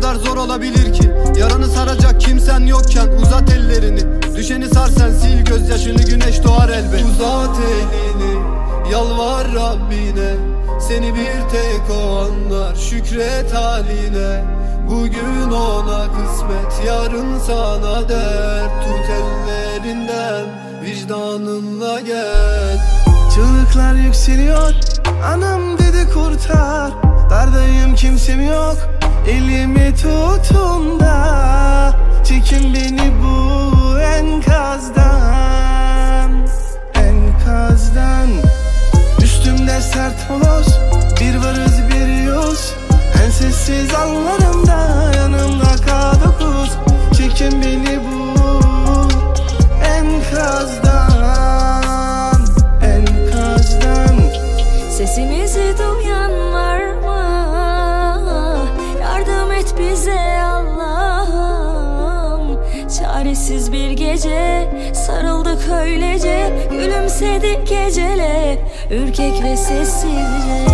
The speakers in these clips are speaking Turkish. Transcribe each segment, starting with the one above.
kadar zor olabilir ki? Yaranı saracak kimsen yokken uzat ellerini. Düşeni sar sen, sil gözyaşını, güneş doğar elbet. Uzat elini, yalvar Rabbine, seni bir tek o anlar, şükret haline. Bugün ona kısmet, yarın sana dert. Tut ellerinden, vicdanınla gel. Çığlıklar yükseliyor, anam dedi kurtar. Dardayım kimsem yok, elimi tutun da çekin beni bu enkazdan, enkazdan. Üstümde sert holoz, bir varız bir yoz. En sessiz anlarımda yanımda K9. Çekin beni bu enkazdan, enkazdan. Sesimizi duyan var mı? Yardım et bize Allah'ım. Çaresiz bir gece sarıldık öylece, gülümsedik gecele ürkek ve sessizce.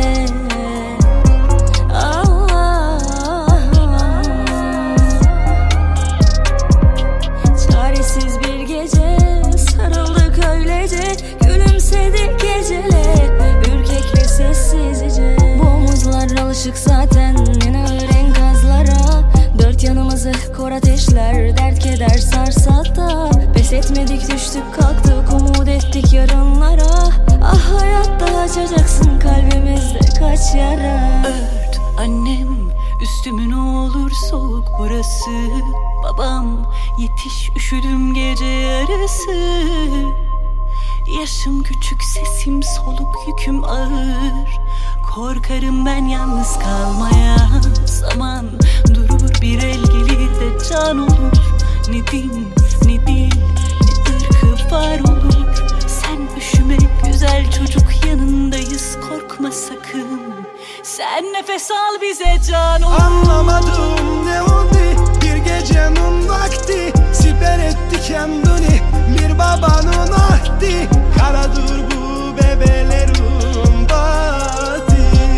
Çaresiz bir gece sarıldık öylece, gülümsedik gecele ürkek ve sessizce. Bu omuzlar alışık zaten en ağır enkazlara. Dört yanımızı kor ateşler, dert keder sarsa da pes etmedik, düştük kalktık, umut ettik yarınlara. Ah hayatta açacaksın kalbimizde kaç yara. Ört annem üstümü, ne olur soğuk burası. Babam yetiş, üşüdüm gece yarısı. Yaşım küçük, sesim soluk, yüküm ağır. Korkarım ben yalnız kalmaya. Zaman durur, bir el gelir de can olur. Ne din, ne dil, ne ırkı var olur. Sen üşüme güzel çocuk, yanındayız, korkma sakın. Sen nefes al, bize can olur. Anlamadım ne oldu bir gecenin vakti. Siper etti kendini bir babanın ahdi. Karadır bu bebelerim bati.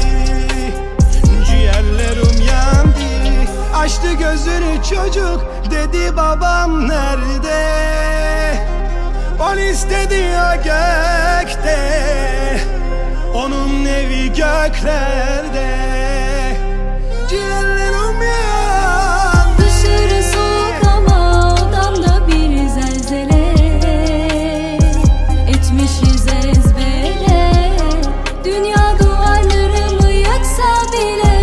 Ciğerlerim yandı. Açtı gözünü çocuk, dedi babam nerede? On istedi ya gökte, onun evi göklerde. Ciğerlerim yandı. Dışarı soğuk ama odamda bir zelzele. Etmişiz ezbere, dünya duvarlarımı yıksa bile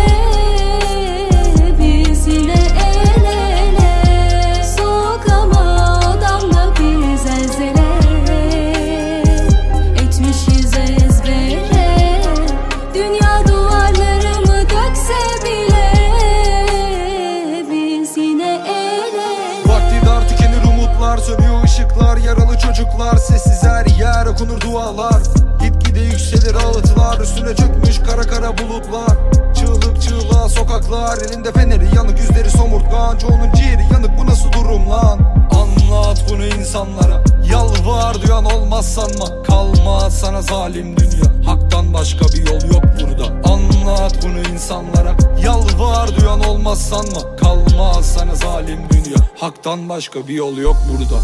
biz yine el ele. Soğuk ama odamda bir zelzele. Etmişiz ezbere, dünya duvarlarımı dökse bile biz yine el ele. Vakti dar, tükenir umutlar, sönüyor ışıklar. Yaralı çocuklar, sessiz her yer, okunur dualar. Gitgide yükselir ağıtlar, üstüne çökmüş kara kara bulutlar. Çığlık çığlığa sokaklar, elinde feneri yanık, yüzleri somurtkan. Çoğunun ciğeri yanık, bu nasıl durum lan? Anlat bunu insanlara, yalvar duyan olmaz sanma. Kalmaz sana zalim dünya, haktan başka bir yol yok burada. Anlat bunu insanlara, yalvar duyan olmaz sanma. Kalmaz sana zalim dünya, haktan başka bir yol yok burada.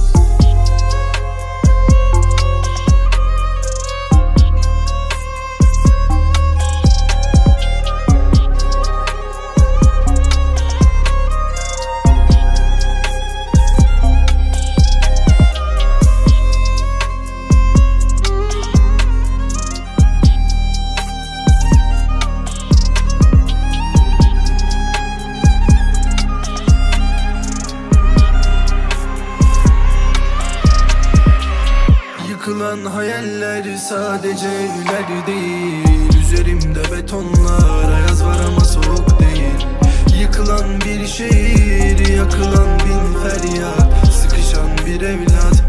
Yıkılan hayaller sadece evler değil. Üzerimde betonlar, ayaz var ama soğuk değil. Yıkılan bir şehir, yakılan bin feryat. Sıkışan bir evlat,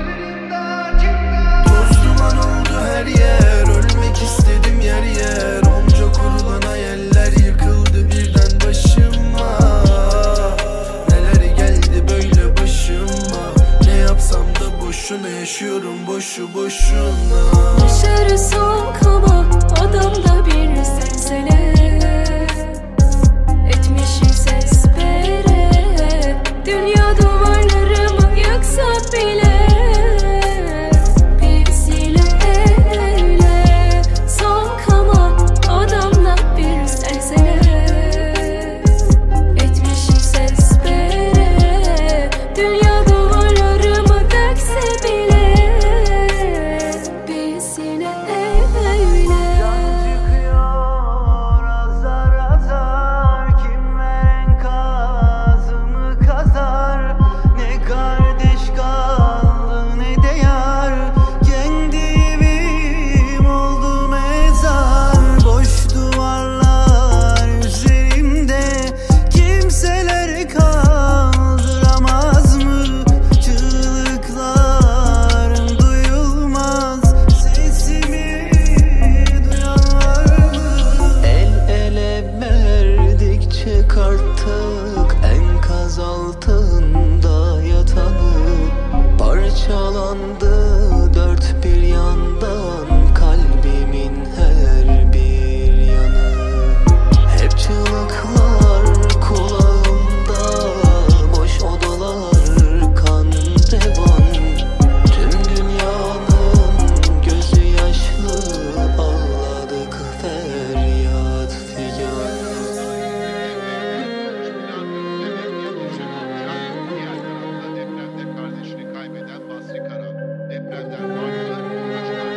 toz duman oldu her yer. Ölmek istedim yer yer. Onca kurulan hayaller yıkıldı birden başıma. Neler geldi böyle başıma. Ne yapsam da boşuna yaşıyorum, boşu boşuna. Dışarı soğuk ama odamda bir zelzele. Etmişiz parçalandı dört bir yandan kalbimin her bir yanı. Hep çığlıklar kulağımda, boş odalar kan revan. Tüm dünyanın gözü yaşlı, ağladık feryat figan. Depremde kardeşini kaybeden Basri Kara. Depremden mağdurlar, acılar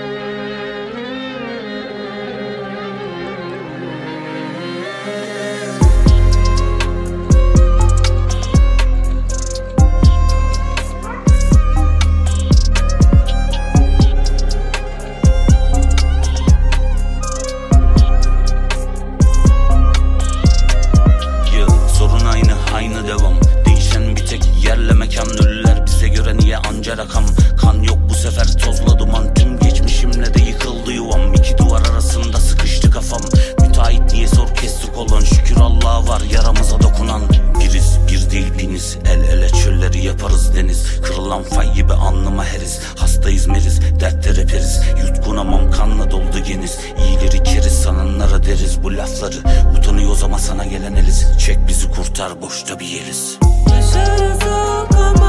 sorun aynı devam. Değişen bir tek yerle mekan. Ölüler bize göre niye anca rakam. Kan yok bu sefer tozla duman. Tüm geçmişimle de yıkıldı yuvam. İki duvar arasında sıkıştı kafam. Müteahhit niye sor kestik olan. Şükür Allah'a var yaramıza dokunan. Biriz bir değil biniz. El ele çölleri yaparız deniz. Kırılan fay gibi alnıma heriz. Hastayız meriz dertte reperiz. Yutkunamam kanla doldu geniz. İyileri keriz sananlara deriz bu lafları. Utanıyoruz ama sana gelen eliz. Çek bizi kurtar boşta bir yeriz. Yaşarız o